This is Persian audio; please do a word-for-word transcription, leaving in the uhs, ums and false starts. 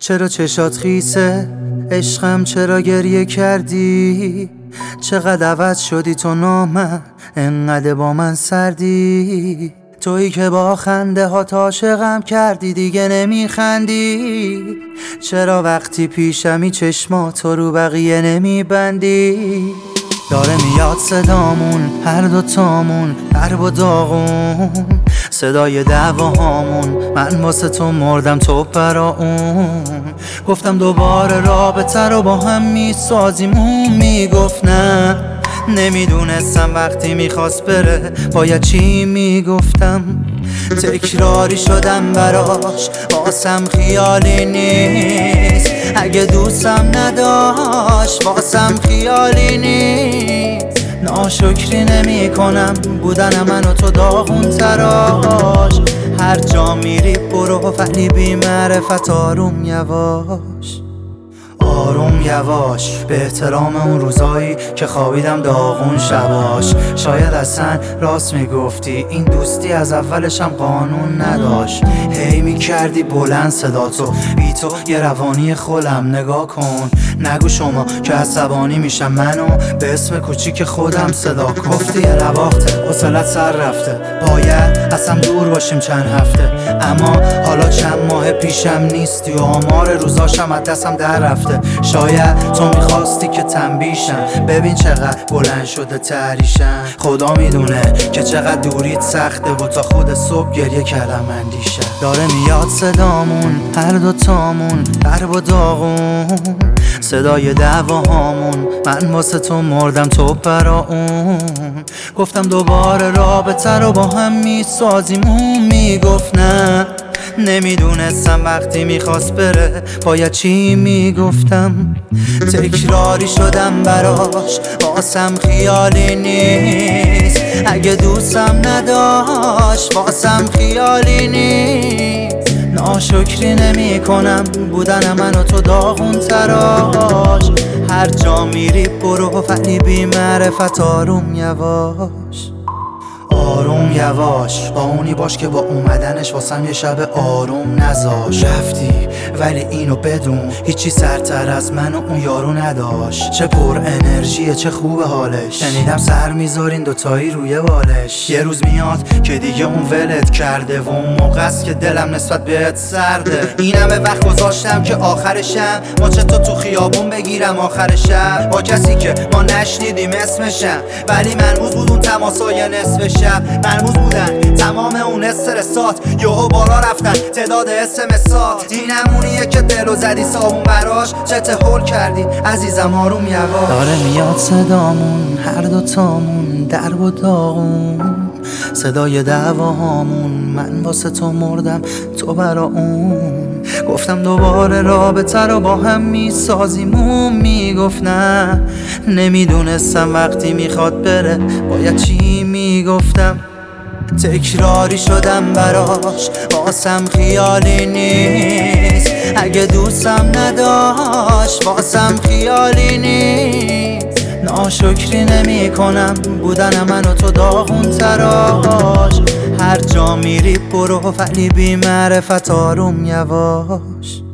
چرا چشات خیسه عشقم، چرا گریه کردی؟ چقدر عوض شدی تو نامم، انقدر با من سردی. تویی که با خنده ها عاشقم کردی، دیگه نمیخندی. چرا وقتی پیشمی چشماتو رو بقیه نمیبندی؟ داره میاد صدامون هر دوتامون درب و داغون، صدای دعواهامون، من واسه تو مردم تو برا اون. گفتم دوباره رابطه رو با هم میسازیم، اون میگفت نه. نمیدونستم وقتی میخواست بره باید چی میگفتم. تکراری شدم براش، واسم خیالی نیست. اگه دوستم نداشت واسم خیالی نیست. ناشکری نمی کنم بودن من و تو داغون تراش. هر جا میری برو ولی بی معرفت، آروم یواش آروم یواش، به احترام اون روزایی که خوابیدم داغون شباش. شاید اصلا راست میگفتی، این دوستی از اولشم قانون نداشت. هی میکردی بلند صداتو، بی تو یه روانی خولم. نگاه کن نگو شما که عصبانی میشم، منو به اسم کوچیک خودم صدا کن. گفتی یه نواخته حوصلت سر رفته، باید اصلا دور باشیم چند هفته. اما حالا چند ماه پیشم نیستی و آمار روزاشم از دستم در رفته. شاید تو میخواستی که تنبیشم، ببین چقدر بلند شده تحریشم. خدا میدونه که چقدر دوریت سخته و تا خود صبح گریه کردم اندیشه. داره میاد صدامون هر دوتامون درب و داغون، صدای دعواهامون، من واسه تو مردم تو برا اون. گفتم دوباره رابطه رو با هم میسازیم، اون میگفت نه. نمیدونستم وقتی میخواست بره باید چی میگفتم. تکراری شدم براش، واسم خیالی نیست. اگه دوستم نداشت واسم خیالی نیست. ناشکری نمی کنم بودن من و تو داغون تراش. هر جا میری برو ولی بی معرفت، آروم یواش آروم یواش. با اونی باش که با اومدنش واسم یه شب آروم نذاش. رفتی ولی اینو بدون، هیچی سرتر از من و اون یارو نداشت. چه پر انرژیه چه خوب حالش، شنیدم سر میذارین دوتایی روی بالش. یه روز میاد که دیگه اون ولت کرده و اون موقع است که دلم نسبت بهت سرده. این همه وقت گذاشتم که آخرشم ماچه تو تو خیابون بگیرم آخر شب، با کسی که ما نشنیدیم اسمشم. ولی مرموز بود اون تماسای نصف شب، مرموز بودن تمام اون استرسات. یهو بالا رفتن تعداد اسمسات. این همونیه که دلو زدی صابون براش، چه هول کردی عزیزم آروم یواش. داره میاد صدامون هر دوتامون درب و داغون، صدای دعواهامون، من واسه تو مردم تو برا اون. گفتم دوباره رابطه رو با هم میسازیم، اون میگفت نه. نمیدونستم وقتی میخواد بره باید چی میگفتم. تکراری شدم براش، واسم خیالی نیست. اگه دوستم نداشت واسم خیالی نیست. ناشکری نمی کنم بودن من و تو داغون تراش. هر جا میری برو ولی بی معرفت، آروم یواش